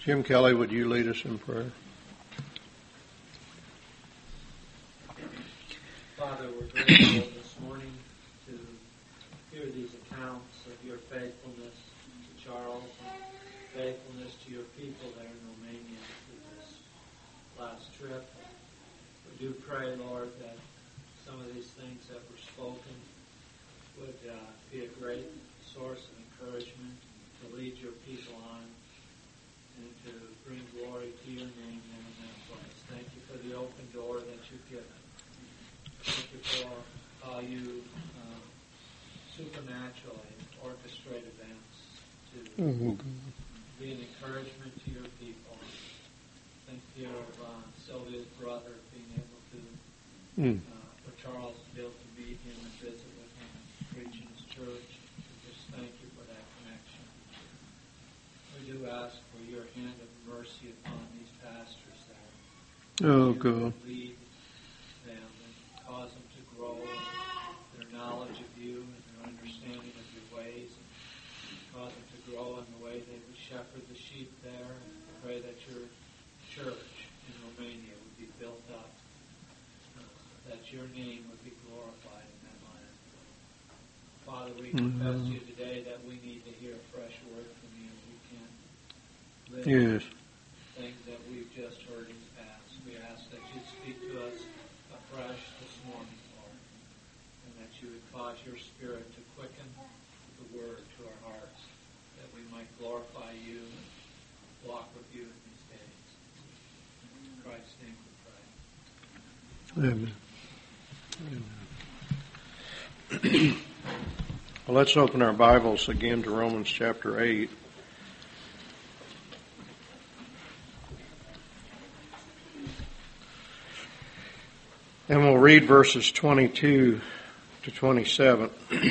Jim Kelly, would you lead us in prayer? Father, we're grateful this morning to hear these accounts of your faithfulness to Charles and faithfulness to your people there in Romania through this last trip. We do pray, Lord, that some of these things that were spoken would be a great source of encouragement to lead your people on and to bring glory to your name there in that place. Thank you for the open door that you've given. Thank you for how you supernaturally orchestrate events to be an encouragement to your people. Think here of Sylvia's brother being able to, for Charles to be able to meet him and visit with him and preach in his church. Just thank you for that connection. We do ask for your hand of mercy upon these pastors there. Oh, God. Lead them and cause them to grow in their knowledge of you and their understanding of your ways. And cause them to grow in the way they would shepherd the sheep there. And pray that your church in Romania would be built up, that your name would be glorified in that land. Father, we confess to you today that we need to hear a fresh word from you. We can't live things that we've just heard in the past. We ask that you'd speak to us afresh this morning, Lord, and that you would cause your Spirit to quicken the word to our hearts, that we might glorify you and walk with you in these days. In Christ's name we pray. Amen. Amen. Well, let's open our Bibles again to Romans chapter 8. And we'll read verses 22 to 27.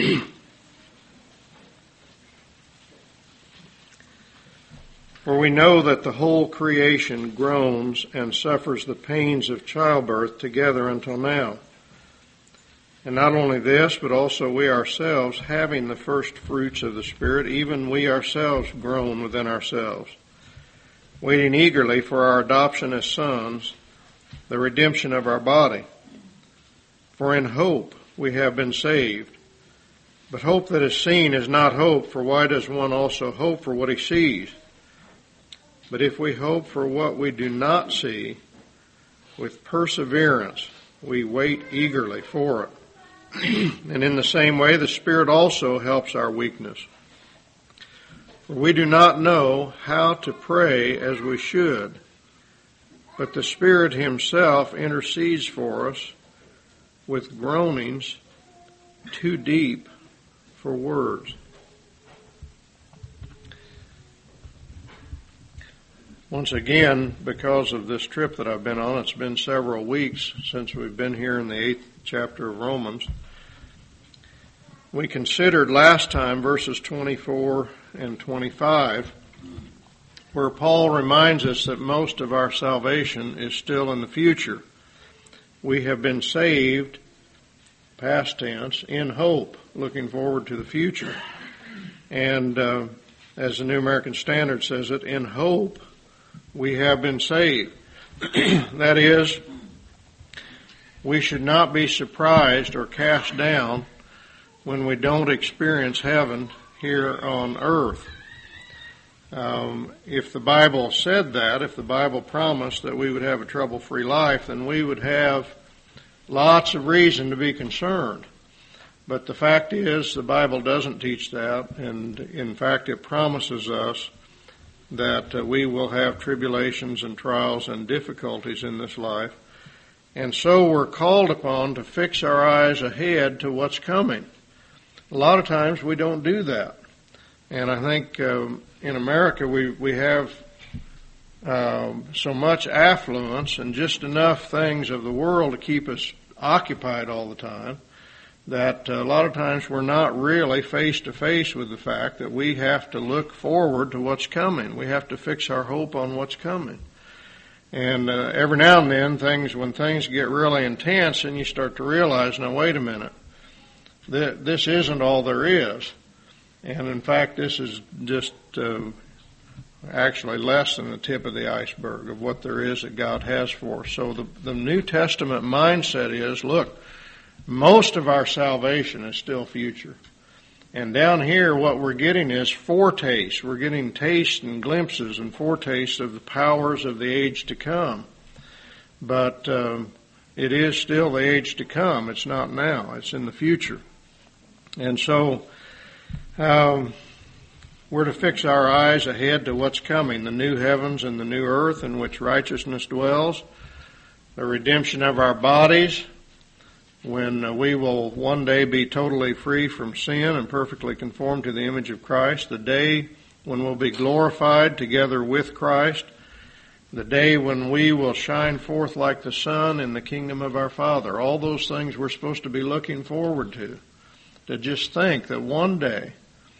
For we know that the whole creation groans and suffers the pains of childbirth together until now. And not only this, but also we ourselves, having the first fruits of the Spirit, even we ourselves groan within ourselves, waiting eagerly for our adoption as sons, the redemption of our body. For in hope we have been saved. But hope that is seen is not hope, for why does one also hope for what he sees? But if we hope for what we do not see, with perseverance we wait eagerly for it. And in the same way the Spirit also helps our weakness. For we do not know how to pray as we should, but the Spirit himself intercedes for us with groanings too deep for words. Once again, because of this trip that I've been on, it's been several weeks since we've been here in the 8th chapter of Romans. We considered last time verses 24 and 25, where Paul reminds us that most of our salvation is still in the future. We have been saved, past tense, in hope, looking forward to the future. And as the New American Standard says it, in hope we have been saved. That is, we should not be surprised or cast down when we don't experience heaven here on earth. If the Bible said that, if the Bible promised that we would have a trouble-free life, then we would have lots of reason to be concerned. But the fact is, the Bible doesn't teach that, and in fact it promises us that we will have tribulations and trials and difficulties in this life. And so we're called upon to fix our eyes ahead to what's coming. A lot of times we don't do that. And I think in America we have so much affluence and just enough things of the world to keep us occupied all the time that a lot of times we're not really face to face with the fact that we have to look forward to what's coming. We have to fix our hope on what's coming. And every now and then, when things get really intense, and you start to realize, now wait a minute, this isn't all there is. And in fact, this is just actually less than the tip of the iceberg of what there is that God has for us. So the New Testament mindset is, look, most of our salvation is still future. And down here, what we're getting is foretastes. We're getting tastes and glimpses and foretastes of the powers of the age to come. But it is still the age to come. It's not now. It's in the future. And so we're to fix our eyes ahead to what's coming, the new heavens and the new earth in which righteousness dwells, the redemption of our bodies, when we will one day be totally free from sin and perfectly conformed to the image of Christ, the day when we'll be glorified together with Christ, the day when we will shine forth like the sun in the kingdom of our Father. All those things we're supposed to be looking forward to just think that one day,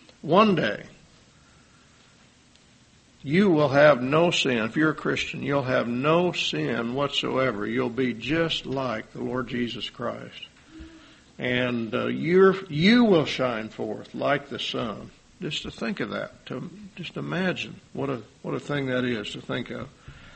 you will have no sin. If you're a Christian, you'll have no sin whatsoever. You'll be just like the Lord Jesus Christ. And you will shine forth like the sun. Just to think of that, to just imagine what a thing that is to think of.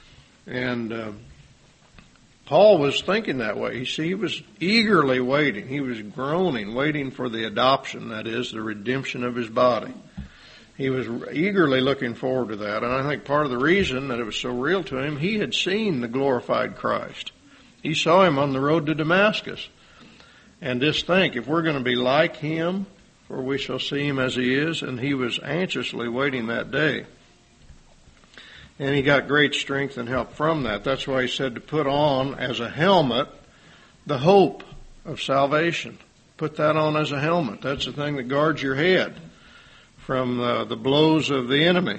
And Paul was thinking that way. You see, he was eagerly waiting. He was groaning, waiting for the adoption, that is, the redemption of his body. He was eagerly looking forward to that. And I think part of the reason that it was so real to him, he had seen the glorified Christ. He saw him on the road to Damascus. And just think, if we're going to be like him, for we shall see him as he is, and he was anxiously waiting that day. And he got great strength and help from that. That's why he said to put on as a helmet the hope of salvation. Put that on as a helmet. That's the thing that guards your head from the blows of the enemy.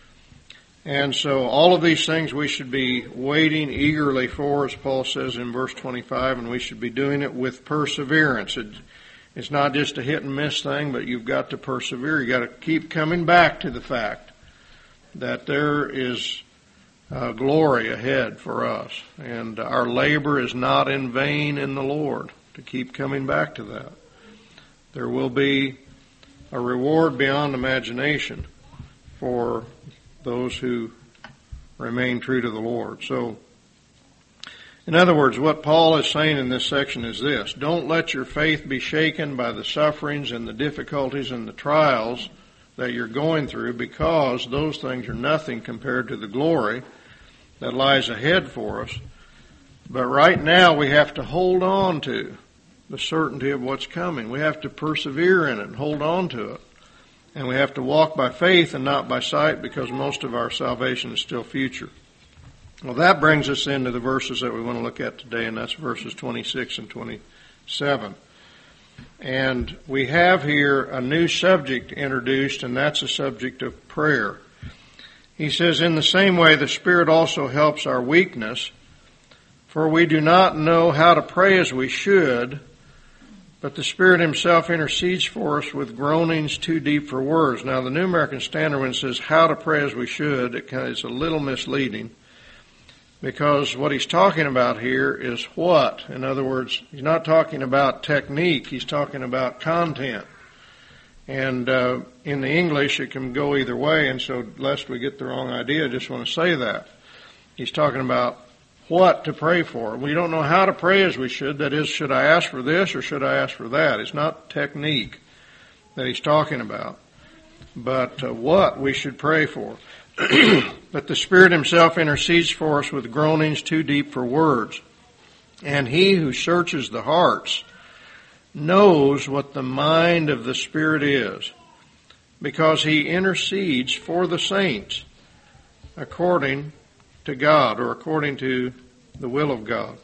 And so all of these things we should be waiting eagerly for, as Paul says in verse 25, and we should be doing it with perseverance. It's not just a hit and miss thing, but you've got to persevere. You've got to keep coming back to the fact that there is glory ahead for us. And our labor is not in vain in the Lord, to keep coming back to that. There will be a reward beyond imagination for those who remain true to the Lord. So, in other words, what Paul is saying in this section is this: don't let your faith be shaken by the sufferings and the difficulties and the trials that you're going through, because those things are nothing compared to the glory that lies ahead for us. But right now we have to hold on to the certainty of what's coming. We have to persevere in it and hold on to it. And we have to walk by faith and not by sight, because most of our salvation is still future. Well, that brings us into the verses that we want to look at today, and that's verses 26 and 27. And we have here a new subject introduced, and that's the subject of prayer. He says, in the same way, the Spirit also helps our weakness, for we do not know how to pray as we should, but the Spirit Himself intercedes for us with groanings too deep for words. Now, the New American Standard, when it says how to pray as we should, it's a little misleading, because what he's talking about here is what? In other words, he's not talking about technique, he's talking about content. And in the English, it can go either way, and so lest we get the wrong idea, I just want to say that. He's talking about what to pray for. We don't know how to pray as we should. That is, should I ask for this or should I ask for that? It's not technique that he's talking about, but what we should pray for. But the Spirit Himself intercedes for us with groanings too deep for words. And He who searches the hearts knows what the mind of the Spirit is, because He intercedes for the saints according to God, or according to the will of God.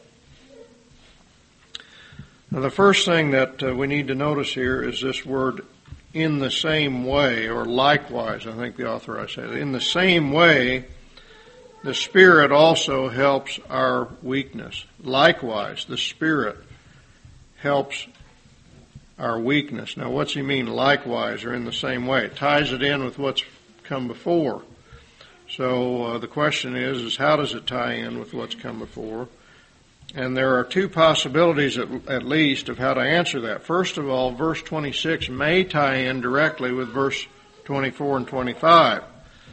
Now, the first thing that we need to notice here is this word, in the same way, or likewise, I think the author I said. In the same way, the Spirit also helps our weakness. Likewise, the Spirit helps our weakness. Now, what's he mean, likewise, or in the same way? It ties it in with what's come before. So the question is how does it tie in with what's come before? And there are two possibilities at least of how to answer that. First of all, verse 26 may tie in directly with verse 24 and 25.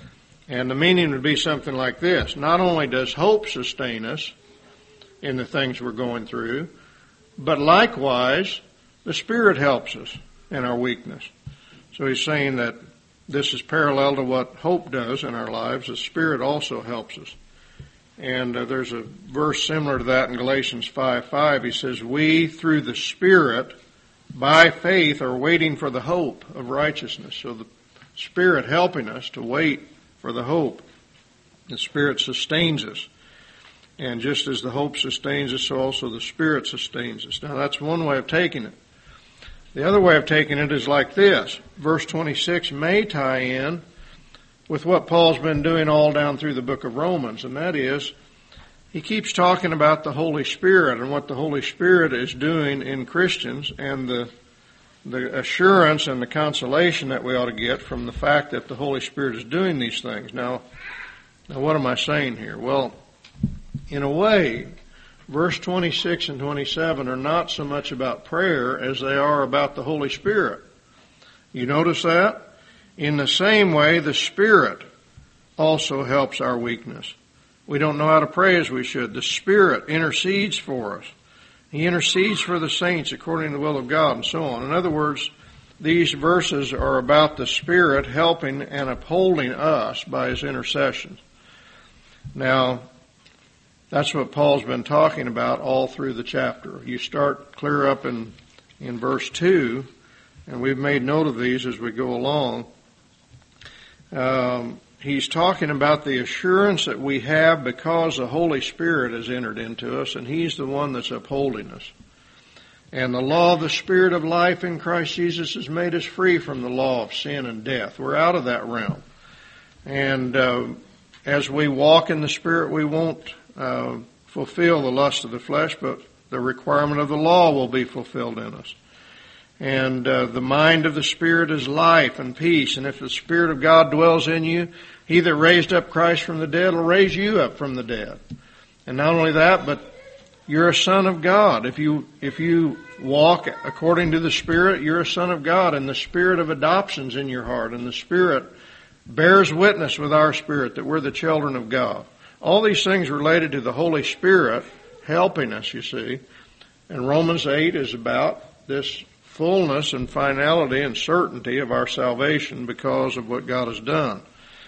And the meaning would be something like this. Not only does hope sustain us in the things we're going through, but likewise, the Spirit helps us in our weakness. So he's saying that this is parallel to what hope does in our lives. The Spirit also helps us. And there's a verse similar to that in Galatians 5:5. He says, we, through the Spirit, by faith, are waiting for the hope of righteousness. So the Spirit helping us to wait for the hope. The Spirit sustains us. And just as the hope sustains us, so also the Spirit sustains us. Now that's one way of taking it. The other way of taking it is like this. Verse 26 may tie in with what Paul's been doing all down through the book of Romans, and that is, he keeps talking about the Holy Spirit and what the Holy Spirit is doing in Christians and the assurance and the consolation that we ought to get from the fact that the Holy Spirit is doing these things. Now what am I saying here? Well, in a way, verse 26 and 27 are not so much about prayer as they are about the Holy Spirit. You notice that? In the same way, the Spirit also helps our weakness. We don't know how to pray as we should. The Spirit intercedes for us. He intercedes for the saints according to the will of God, and so on. In other words, these verses are about the Spirit helping and upholding us by His intercession. Now, that's what Paul's been talking about all through the chapter. You start clear up in verse 2, and we've made note of these as we go along. He's talking about the assurance that we have because the Holy Spirit has entered into us, and He's the one that's upholding us. And the law of the Spirit of life in Christ Jesus has made us free from the law of sin and death. We're out of that realm. And as we walk in the Spirit, we won't fulfill the lust of the flesh, but the requirement of the law will be fulfilled in us. And the mind of the Spirit is life and peace. And if the Spirit of God dwells in you, He that raised up Christ from the dead will raise you up from the dead. And not only that, but you're a son of God. If you walk according to the Spirit, you're a son of God. And the Spirit of adoption's in your heart. And the Spirit bears witness with our spirit that we're the children of God. All these things related to the Holy Spirit helping us, you see. And Romans 8 is about this fullness and finality and certainty of our salvation because of what God has done.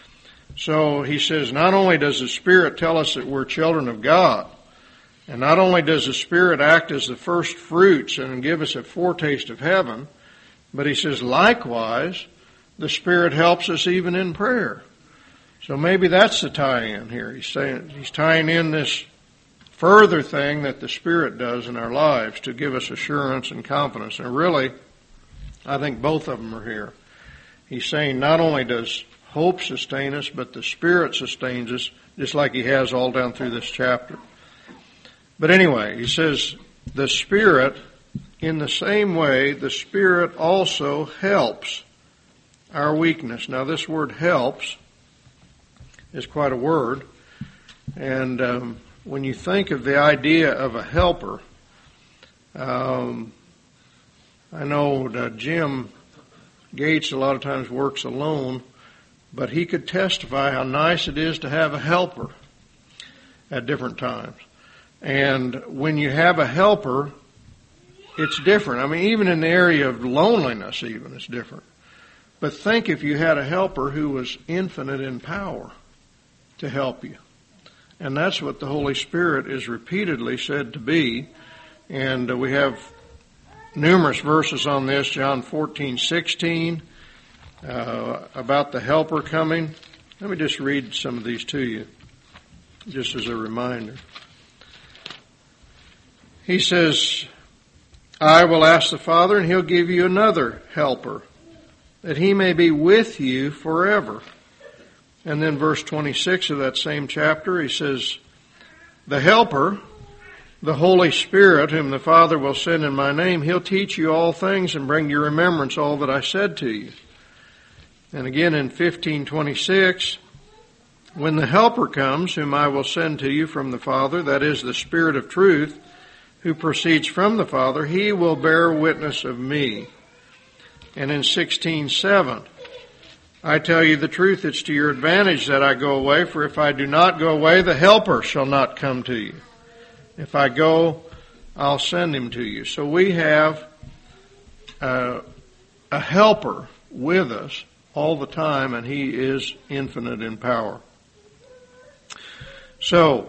So he says, not only does the Spirit tell us that we're children of God, and not only does the Spirit act as the first fruits and give us a foretaste of heaven, but he says, likewise, the Spirit helps us even in prayer. So maybe that's the tie-in here. He's tying in this further thing that the Spirit does in our lives to give us assurance and confidence. And really, I think both of them are here. He's saying not only does hope sustain us, but the Spirit sustains us, just like he has all down through this chapter. But anyway, he says the Spirit, in the same way, the Spirit also helps our weakness. Now this word helps is quite a word. And when you think of the idea of a helper, I know that Jim Gates a lot of times works alone, but he could testify how nice it is to have a helper at different times. And when you have a helper, it's different. I mean, even in the area of loneliness even, it's different. But think if you had a helper who was infinite in power to help you. And that's what the Holy Spirit is repeatedly said to be. And we have numerous verses on this, John 14:16, about the helper coming. Let me just read some of these to you, just as a reminder. He says, I will ask the Father, and he'll give you another helper, that he may be with you forever. And then verse 26 of that same chapter, he says, the helper, the Holy Spirit, whom the Father will send in my name, he'll teach you all things and bring to your remembrance all that I said to you. And again in 15:26, when the helper comes, whom I will send to you from the Father, that is the Spirit of truth, who proceeds from the Father, he will bear witness of me. And in 16:7, I tell you the truth, it's to your advantage that I go away, for if I do not go away, the Helper shall not come to you. If I go, I'll send him to you. So we have a helper with us all the time, and he is infinite in power. So,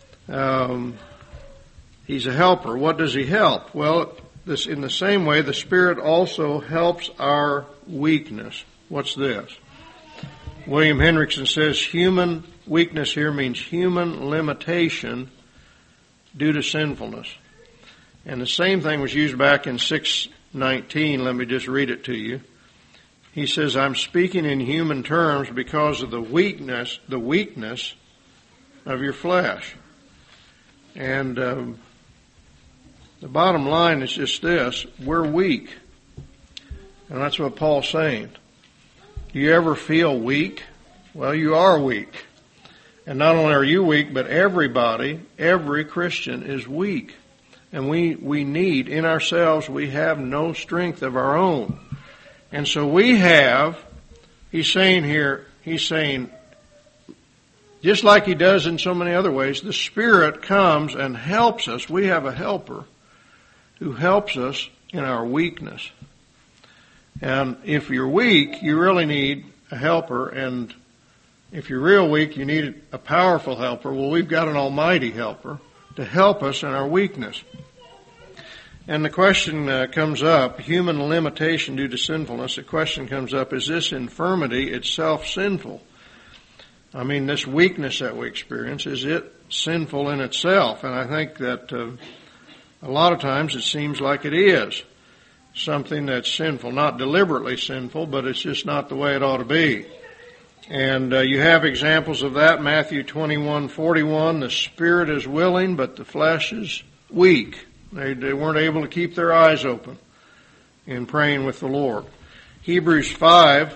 he's a helper. What does he help? Well, in the same way, the Spirit also helps our weakness. What's this? William Hendrickson says human weakness here means human limitation due to sinfulness. And the same thing was used back in 6:19. Let me just read it to you. He says, I'm speaking in human terms because of the weakness of your flesh. And the bottom line is just this: we're weak. And that's what Paul's saying. Do you ever feel weak? Well, you are weak. And not only are you weak, but everybody, every Christian is weak. And we need, in ourselves, we have no strength of our own. And so he's saying, just like he does in so many other ways, the Spirit comes and helps us. We have a helper who helps us in our weakness. And if you're weak, you really need a helper. And if you're real weak, you need a powerful helper. Well, we've got an almighty helper to help us in our weakness. And the question comes up, human limitation due to sinfulness, the question comes up, is this infirmity itself sinful? I mean, this weakness that we experience, is it sinful in itself? And I think that a lot of times it seems like it is something that's sinful, not deliberately sinful, but it's just not the way it ought to be. And you have examples of that. Matthew 21:41, the spirit is willing, but the flesh is weak. They weren't able to keep their eyes open in praying with the Lord. Hebrews 5,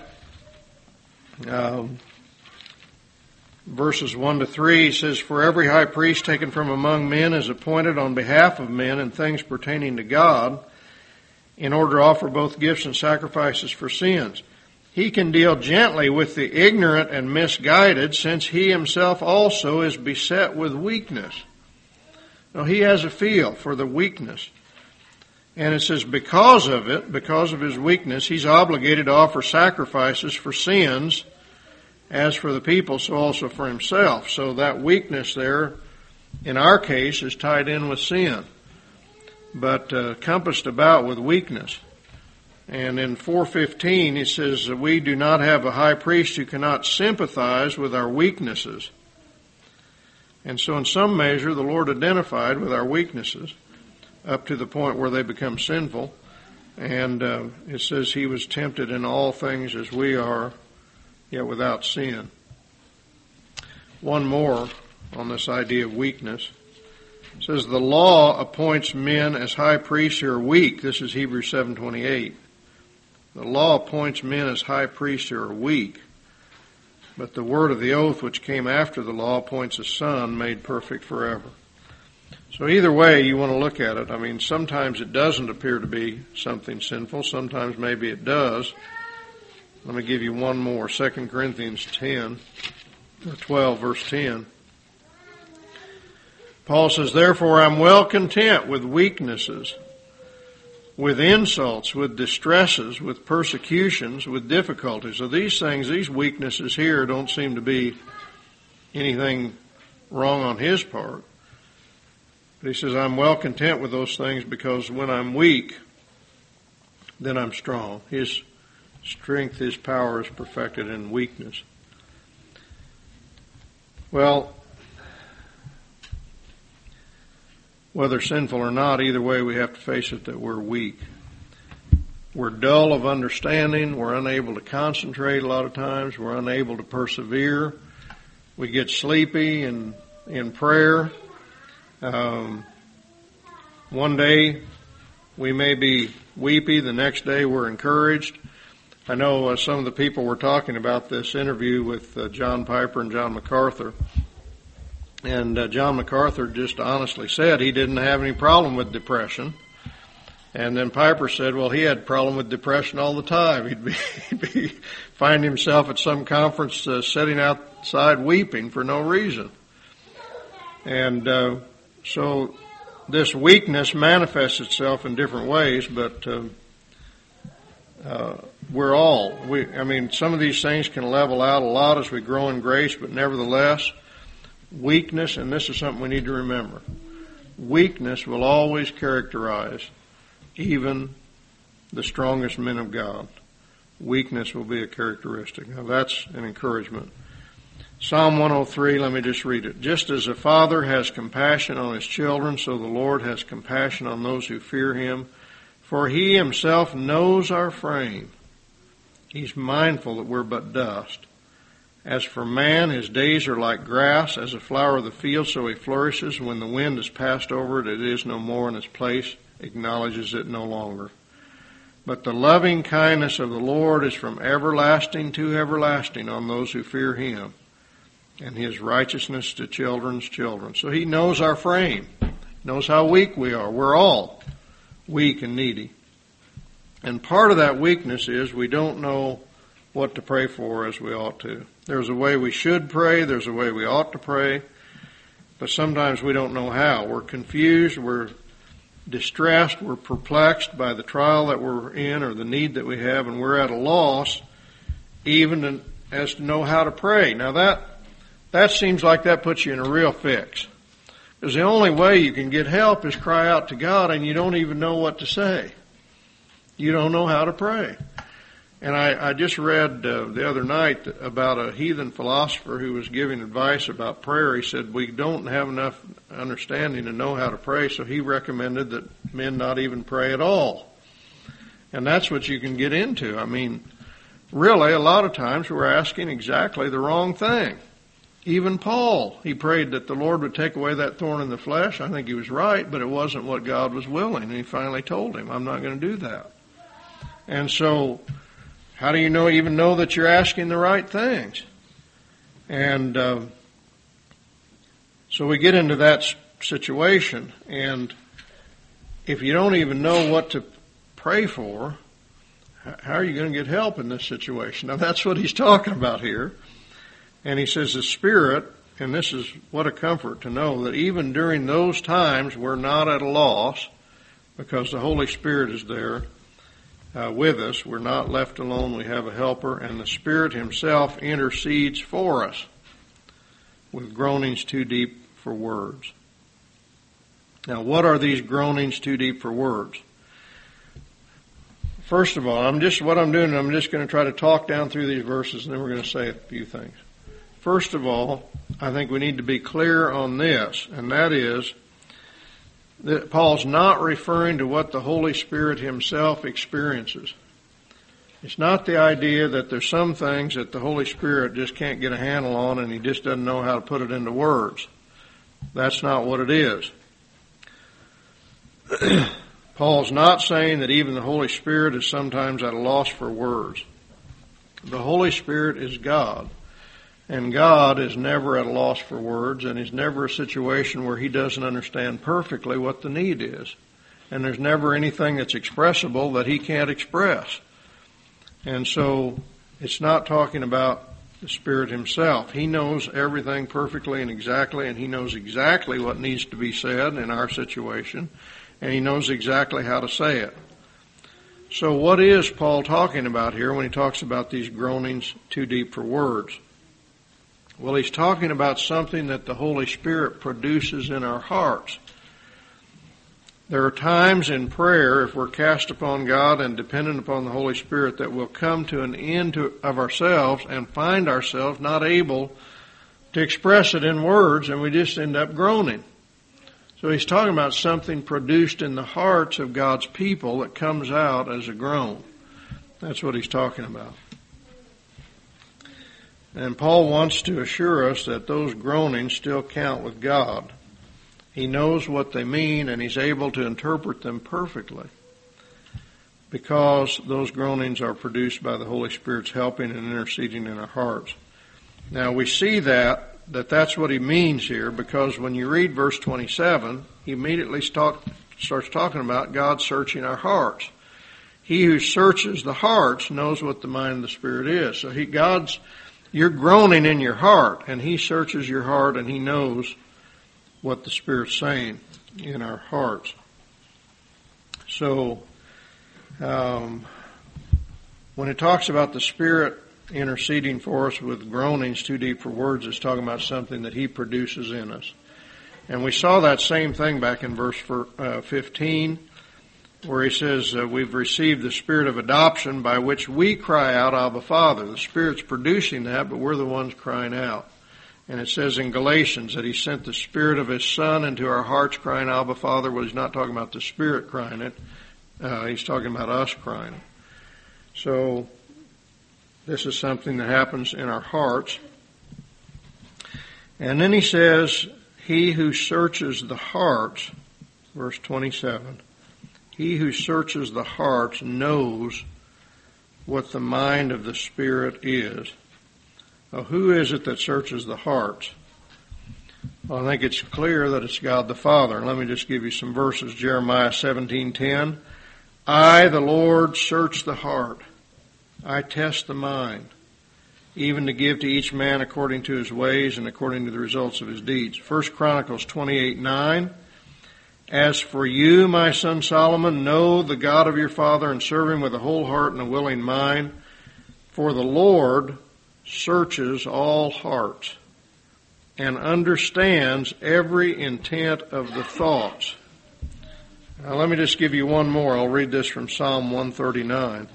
verses 1-3 says, For every high priest taken from among men is appointed on behalf of men in things pertaining to God, in order to offer both gifts and sacrifices for sins. He can deal gently with the ignorant and misguided, since he himself also is beset with weakness. Now, he has a feel for the weakness. And it says because of his weakness, he's obligated to offer sacrifices for sins, as for the people, so also for himself. So that weakness there, in our case, is tied in with sin, but compassed about with weakness. And in 4:15, he says, we do not have a high priest who cannot sympathize with our weaknesses. And so in some measure, the Lord identified with our weaknesses up to the point where they become sinful. And it says he was tempted in all things as we are, yet without sin. One more on this idea of weakness. It says the law appoints men as high priests who are weak. This is Hebrews 7:28. The law appoints men as high priests who are weak. But the word of the oath which came after the law appoints a son made perfect forever. So either way you want to look at it. I mean, sometimes it doesn't appear to be something sinful. Sometimes maybe it does. Let me give you one more. 2 Corinthians 12, verse 10. Paul says, Therefore I'm well content with weaknesses, with insults, with distresses, with persecutions, with difficulties. So these things, these weaknesses here don't seem to be anything wrong on his part. But he says, I'm well content with those things because when I'm weak, then I'm strong. His strength, his power is perfected in weakness. Well, whether sinful or not, either way we have to face it that we're weak. We're dull of understanding. We're unable to concentrate a lot of times. We're unable to persevere. We get sleepy in prayer. One day we may be weepy. The next day we're encouraged. I know some of the people were talking about this interview with John Piper and John MacArthur. And John MacArthur just honestly said he didn't have any problem with depression. And then Piper said, well, he had a problem with depression all the time. He'd find himself at some conference sitting outside weeping for no reason. And so this weakness manifests itself in different ways, but some of these things can level out a lot as we grow in grace, but nevertheless, weakness, and this is something we need to remember, weakness will always characterize even the strongest men of God. Weakness will be a characteristic. Now that's an encouragement. Psalm 103, let me just read it. Just as a father has compassion on his children, so the Lord has compassion on those who fear him. For he himself knows our frame. He's mindful that we're but dust. As for man, his days are like grass, as a flower of the field, so he flourishes. When the wind has passed over it, it is no more in its place, acknowledges it no longer. But the loving kindness of the Lord is from everlasting to everlasting on those who fear him, and his righteousness to children's children. So he knows our frame, knows how weak we are. We're all weak and needy. And part of that weakness is we don't know what to pray for as we ought to. There's a way we should pray, there's a way we ought to pray, but sometimes we don't know how. We're confused, we're distressed, we're perplexed by the trial that we're in or the need that we have, and we're at a loss even as to know how to pray. Now that seems like that puts you in a real fix. Because the only way you can get help is cry out to God, and you don't even know what to say. You don't know how to pray. And I just read the other night about a heathen philosopher who was giving advice about prayer. He said, we don't have enough understanding to know how to pray, so he recommended that men not even pray at all. And that's what you can get into. I mean, really, a lot of times we're asking exactly the wrong thing. Even Paul, he prayed that the Lord would take away that thorn in the flesh. I think he was right, but it wasn't what God was willing. And he finally told him, I'm not going to do that. And so, how do you even know that you're asking the right things? And so we get into that situation, and if you don't even know what to pray for, how are you going to get help in this situation? Now that's what he's talking about here. And he says the Spirit, and this is what a comfort to know that even during those times we're not at a loss because the Holy Spirit is there with us. We're not left alone. We have a helper, and the Spirit himself intercedes for us with groanings too deep for words. Now, what are these groanings too deep for words? First of all, I'm just going to try to talk down through these verses, and then we're going to say a few things. First of all, I think we need to be clear on this, and that is that Paul's not referring to what the Holy Spirit himself experiences. It's not the idea that there's some things that the Holy Spirit just can't get a handle on and he just doesn't know how to put it into words. That's not what it is. Paul's not saying that even the Holy Spirit is sometimes at a loss for words. The Holy Spirit is God. And God is never at a loss for words, and is never a situation where he doesn't understand perfectly what the need is. And there's never anything that's expressible that he can't express. And so it's not talking about the Spirit himself. He knows everything perfectly and exactly, and he knows exactly what needs to be said in our situation, and he knows exactly how to say it. So what is Paul talking about here when he talks about these groanings too deep for words? Well, he's talking about something that the Holy Spirit produces in our hearts. There are times in prayer, if we're cast upon God and dependent upon the Holy Spirit, that we'll come to an end of ourselves and find ourselves not able to express it in words, and we just end up groaning. So he's talking about something produced in the hearts of God's people that comes out as a groan. That's what he's talking about. And Paul wants to assure us that those groanings still count with God. He knows what they mean, and he's able to interpret them perfectly because those groanings are produced by the Holy Spirit's helping and interceding in our hearts. Now we see that's what he means here, because when you read verse 27, he immediately starts talking about God searching our hearts. He who searches the hearts knows what the mind of the Spirit is. So you're groaning in your heart, and He searches your heart, and He knows what the Spirit's saying in our hearts. So, when it talks about the Spirit interceding for us with groanings too deep for words, it's talking about something that He produces in us. And we saw that same thing back in verse 15, where He says, we've received the Spirit of adoption by which we cry out, Abba, Father. The Spirit's producing that, but we're the ones crying out. And it says in Galatians that He sent the Spirit of His Son into our hearts crying, Abba, Father. Well, He's not talking about the Spirit crying it. He's talking about us crying it. So this is something that happens in our hearts. And then He says, He who searches the hearts, verse 27, He who searches the hearts knows what the mind of the Spirit is. Well, who is it that searches the hearts? Well, I think it's clear that it's God the Father. Let me just give you some verses. Jeremiah 17:10. I, the Lord, search the heart. I test the mind, even to give to each man according to his ways and according to the results of his deeds. 1 Chronicles 28:9. As for you, my son Solomon, know the God of your father and serve Him with a whole heart and a willing mind. For the Lord searches all hearts and understands every intent of the thoughts. Now let me just give you one more. I'll read this from Psalm 139.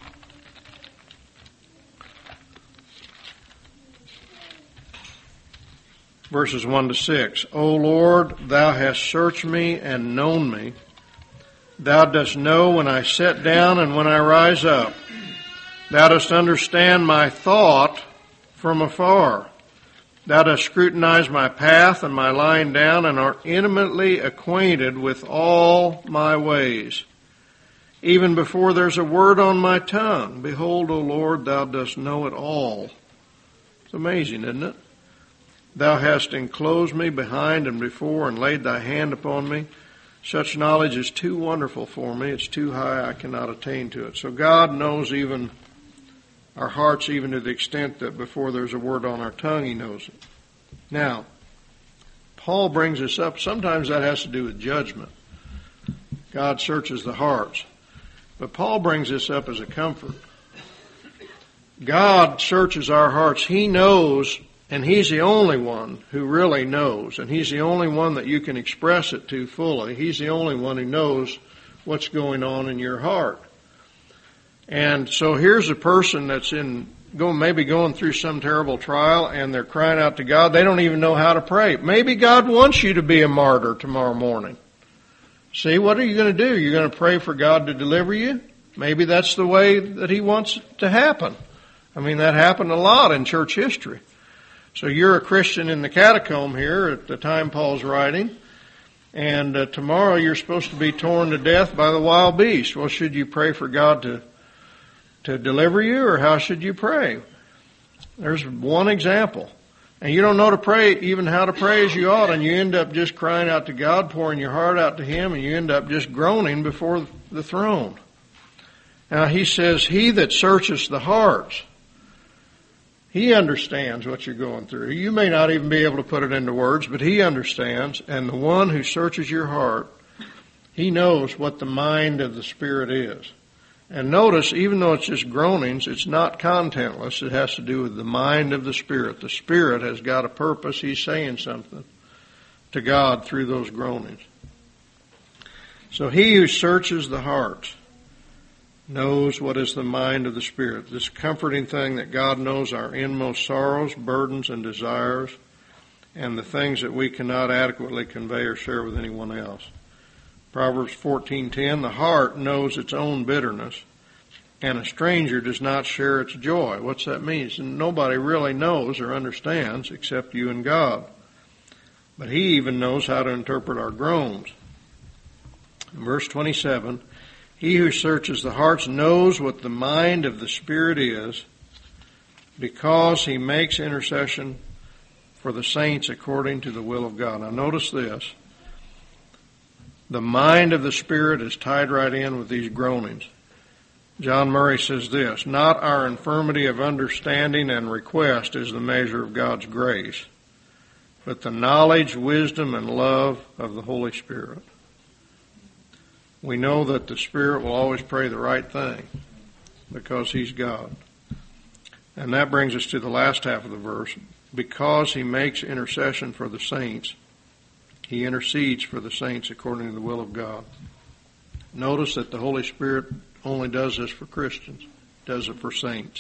Verses 1 to 6. O Lord, Thou hast searched me and known me. Thou dost know when I sit down and when I rise up. Thou dost understand my thought from afar. Thou dost scrutinize my path and my lying down, and art intimately acquainted with all my ways. Even before there's a word on my tongue, behold, O Lord, Thou dost know it all. It's amazing, isn't it? Thou hast enclosed me behind and before, and laid Thy hand upon me. Such knowledge is too wonderful for me. It's too high, I cannot attain to it. So God knows even our hearts, even to the extent that before there's a word on our tongue, He knows it. Now, Paul brings this up. Sometimes that has to do with judgment. God searches the hearts. But Paul brings this up as a comfort. God searches our hearts. He knows, and He's the only one who really knows. And He's the only one that you can express it to fully. He's the only one who knows what's going on in your heart. And so here's a person that's maybe going through some terrible trial, and they're crying out to God. They don't even know how to pray. Maybe God wants you to be a martyr tomorrow morning. See, what are you going to do? You're going to pray for God to deliver you? Maybe that's the way that He wants it to happen. I mean, that happened a lot in church history. So you're a Christian in the catacomb here at the time Paul's writing, and tomorrow you're supposed to be torn to death by the wild beast. Well, should you pray for God to deliver you, or how should you pray? There's one example. And you don't know to pray, even how to pray as you ought, and you end up just crying out to God, pouring your heart out to Him, and you end up just groaning before the throne. Now He says, He that searches the hearts, He understands what you're going through. You may not even be able to put it into words, but He understands, and the one who searches your heart, He knows what the mind of the Spirit is. And notice, even though it's just groanings, it's not contentless. It has to do with the mind of the Spirit. The Spirit has got a purpose. He's saying something to God through those groanings. So He who searches the hearts knows what is the mind of the Spirit. This comforting thing that God knows our inmost sorrows, burdens, and desires, and the things that we cannot adequately convey or share with anyone else. Proverbs 14:10, the heart knows its own bitterness, and a stranger does not share its joy. What's that mean? Nobody really knows or understands except you and God. But He even knows how to interpret our groans. In verse 27, He who searches the hearts knows what the mind of the Spirit is, because He makes intercession for the saints according to the will of God. Now notice this. The mind of the Spirit is tied right in with these groanings. John Murray says this, "Not our infirmity of understanding and request is the measure of God's grace, but the knowledge, wisdom, and love of the Holy Spirit." We know that the Spirit will always pray the right thing because He's God. And that brings us to the last half of the verse. Because He makes intercession for the saints, He intercedes for the saints according to the will of God. Notice that the Holy Spirit only does this for Christians, does it for saints.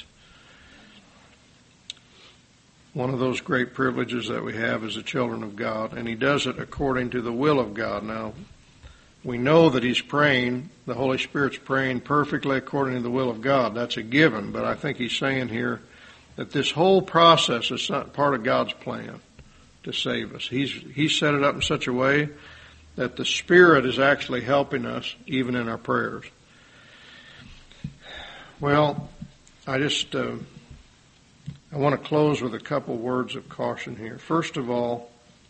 One of those great privileges that we have as the children of God, and He does it according to the will of God. Now, we know that He's praying, the Holy Spirit's praying perfectly according to the will of God. That's a given, but I think He's saying here that this whole process is not part of God's plan to save us. He's set it up in such a way that the Spirit is actually helping us even in our prayers. Well, I want to close with a couple words of caution here. First of all,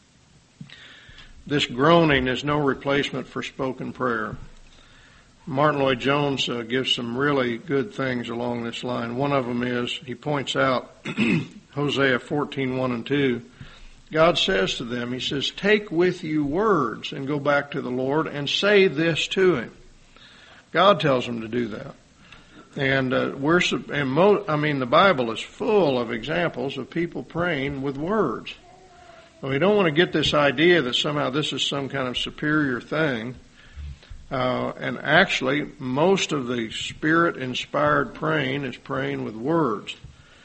this groaning is no replacement for spoken prayer. Martin Lloyd-Jones gives some really good things along this line. One of them is, he points out, Hosea 14:1 and 2, God says to them, He says, "Take with you words and go back to the Lord and say this to Him." God tells them to do that. And the Bible is full of examples of people praying with words. We don't want to get this idea that somehow this is some kind of superior thing. And actually, most of the Spirit-inspired praying is praying with words.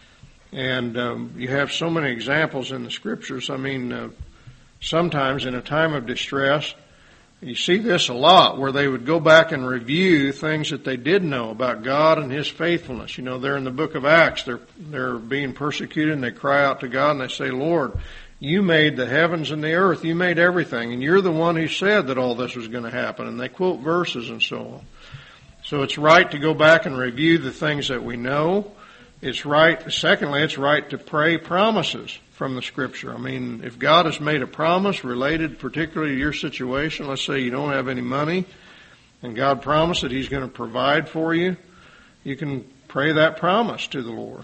And you have so many examples in the Scriptures. Sometimes in a time of distress, you see this a lot, where they would go back and review things that they did know about God and His faithfulness. They're in the book of Acts. They're being persecuted, and they cry out to God, and they say, "Lord, You made the heavens and the earth. You made everything. And You're the one who said that all this was going to happen." And they quote verses and so on. So it's right to go back and review the things that we know. Secondly, it's right to pray promises from the Scripture. If God has made a promise related particularly to your situation, let's say you don't have any money, and God promised that He's going to provide for you, you can pray that promise to the Lord.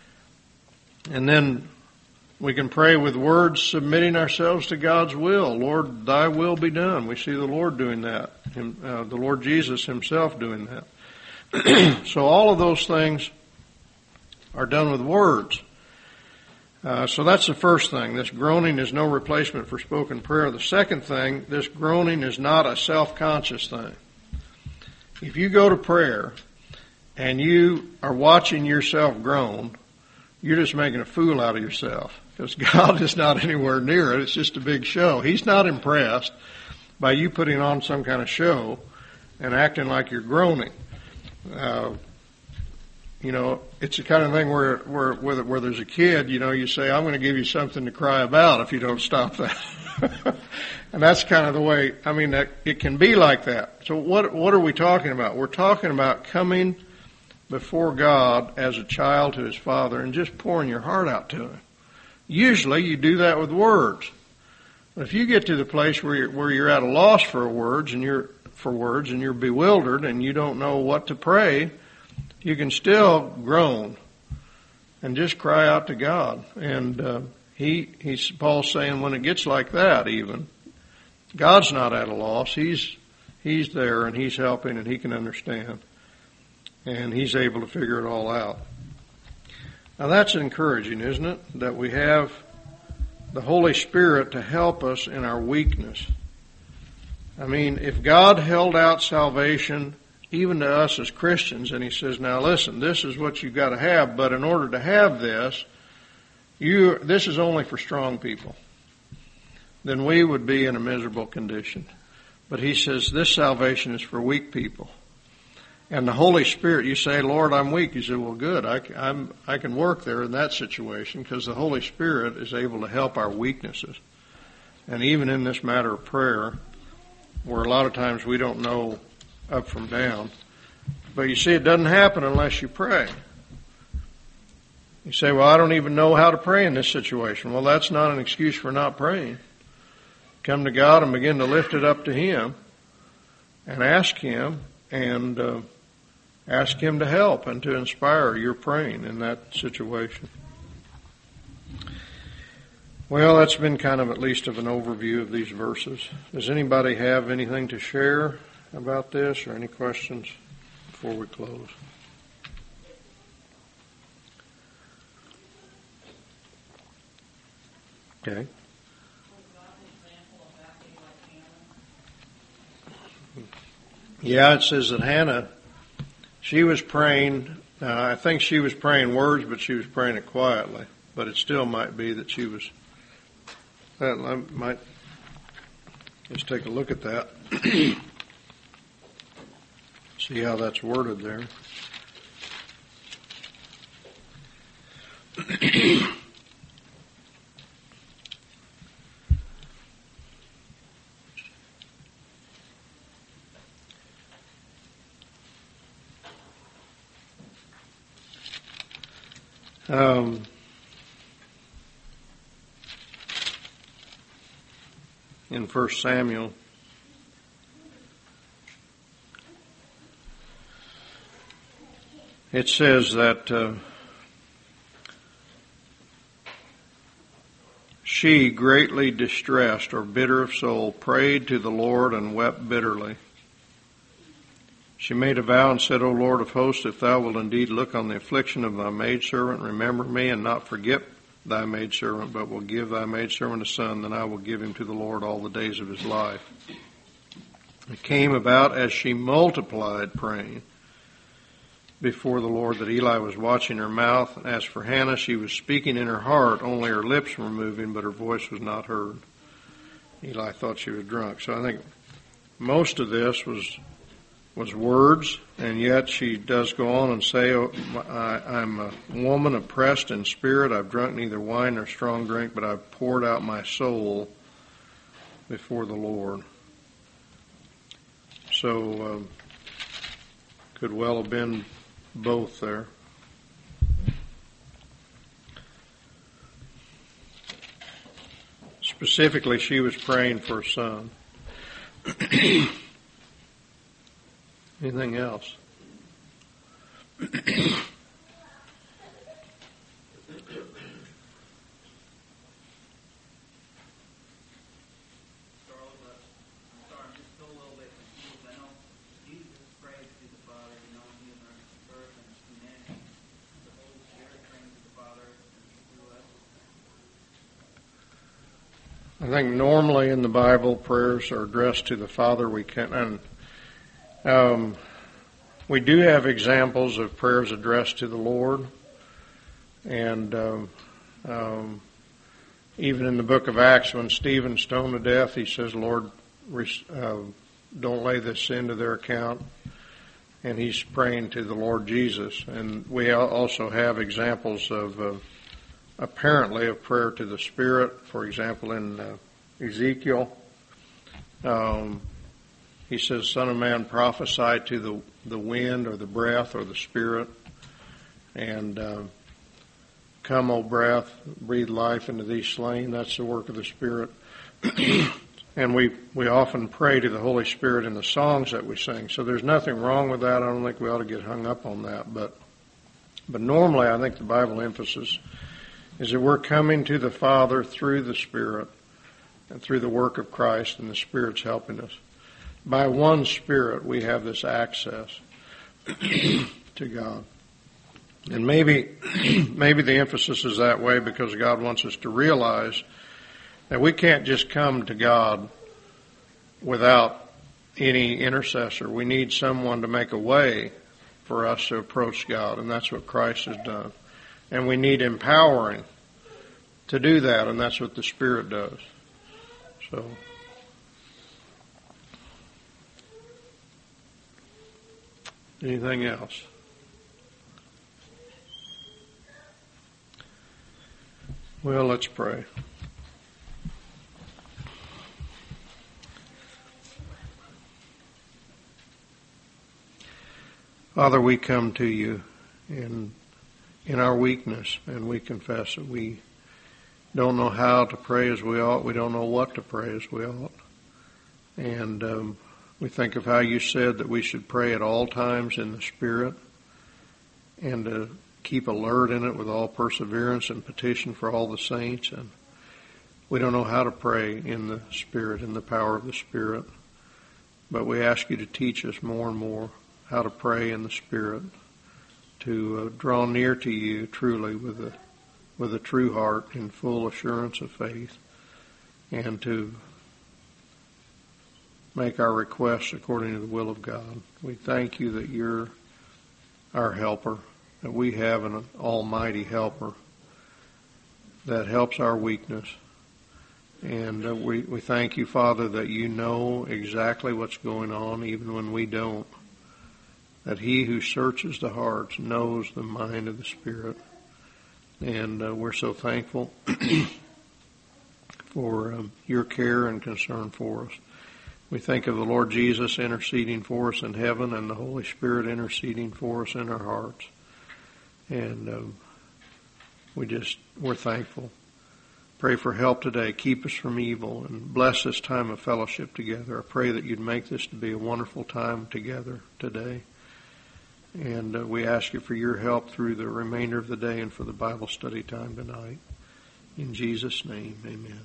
And then we can pray with words submitting ourselves to God's will. "Lord, Thy will be done." We see the Lord doing that. The Lord Jesus Himself doing that. So all of those things are done with words. So that's the first thing. This groaning is no replacement for spoken prayer. The second thing, this groaning is not a self-conscious thing. If you go to prayer and you are watching yourself groan, you're just making a fool out of yourself. Because God is not anywhere near it. It's just a big show. He's not impressed by you putting on some kind of show and acting like you're groaning. It's the kind of thing where there's a kid, you say, "I'm going to give you something to cry about if you don't stop that." And that's kind of the way, that it can be like that. So what are we talking about? We're talking about coming before God as a child to His Father and just pouring your heart out to Him. Usually you do that with words. But if you get to the place where you're at a loss for words and you're bewildered and you don't know what to pray, you can still groan and just cry out to God. And Paul's saying when it gets like that, even God's not at a loss. He's there and He's helping and He can understand, and He's able to figure it all out. Now that's encouraging, isn't it? That we have the Holy Spirit to help us in our weakness. If God held out salvation even to us as Christians, and He says, "Now listen, this is what you've got to have, but in order to have this, this is only for strong people," then we would be in a miserable condition. But He says this salvation is for weak people. And the Holy Spirit, you say, "Lord, I'm weak." You say, "Well, good. I can work there in that situation," because the Holy Spirit is able to help our weaknesses. And even in this matter of prayer, where a lot of times we don't know up from down. But you see, it doesn't happen unless you pray. You say, "Well, I don't even know how to pray in this situation." Well, that's not an excuse for not praying. Come to God and begin to lift it up to Him. and ask Him and ask Him to help and to inspire your praying in that situation. Well, that's been kind of at least of an overview of these verses. Does anybody have anything to share about this or any questions before we close? Okay. Yeah, it says that Hannah, she was praying, I think she was praying words, but she was praying it quietly. But it still might be that she was, I might just take a look at that. See how that's worded there. In 1 Samuel, it says that she, greatly distressed or bitter of soul, prayed to the Lord and wept bitterly. She made a vow and said, O Lord of hosts, if thou wilt indeed look on the affliction of thy maidservant, remember me and not forget thy maidservant, but will give thy maidservant a son, then I will give him to the Lord all the days of his life. It came about as she multiplied praying before the Lord that Eli was watching her mouth. As for Hannah, she was speaking in her heart, only her lips were moving, but her voice was not heard. Eli thought she was drunk. So I think most of this was words, and yet she does go on and say, oh, I'm a woman oppressed in spirit. I've drunk neither wine nor strong drink, but I've poured out my soul before the Lord. So could well have been both there. Specifically, she was praying for a son. Anything else? I think normally in the Bible, prayers are addressed to the Father. We do have examples of prayers addressed to the Lord, and even in the book of Acts, when Stephen's stoned to death, he says, "Lord, don't lay this sin to their account," and he's praying to the Lord Jesus. And we also have examples of apparently of prayer to the Spirit. For example, in Ezekiel, he says, "Son of man, prophesy to the wind or the breath or the Spirit, and come, O breath, breathe life into these slain." That's the work of the Spirit. And we often pray to the Holy Spirit in the songs that we sing. So there's nothing wrong with that. I don't think we ought to get hung up on that. But normally I think the Bible emphasis is that we're coming to the Father through the Spirit and through the work of Christ, and the Spirit's helping us. By one Spirit we have this access to God. And maybe the emphasis is that way because God wants us to realize that we can't just come to God without any intercessor. We need someone to make a way for us to approach God, and that's what Christ has done. And we need empowering to do that, and that's what the Spirit does. So, anything else? Well, let's pray. Father, we come to you in our weakness, and we confess that we don't know how to pray as we ought. We don't know what to pray as we ought. And We think of how you said that we should pray at all times in the Spirit and to keep alert in it with all perseverance and petition for all the saints. And we don't know how to pray in the Spirit, in the power of the Spirit. But we ask you to teach us more and more how to pray in the Spirit, to draw near to you truly with a true heart in full assurance of faith, and to make our requests according to the will of God. We thank you that you're our helper, that we have an almighty helper that helps our weakness. And we thank you, Father, that you know exactly what's going on even when we don't. That he who searches the hearts knows the mind of the Spirit. And we're so thankful for your care and concern for us. We think of the Lord Jesus interceding for us in heaven and the Holy Spirit interceding for us in our hearts. And we're thankful. Pray for help today. Keep us from evil and bless this time of fellowship together. I pray that you'd make this to be a wonderful time together today. And we ask you for your help through the remainder of the day and for the Bible study time tonight. In Jesus' name, amen.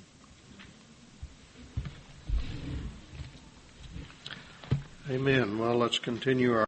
Amen. Well, let's continue our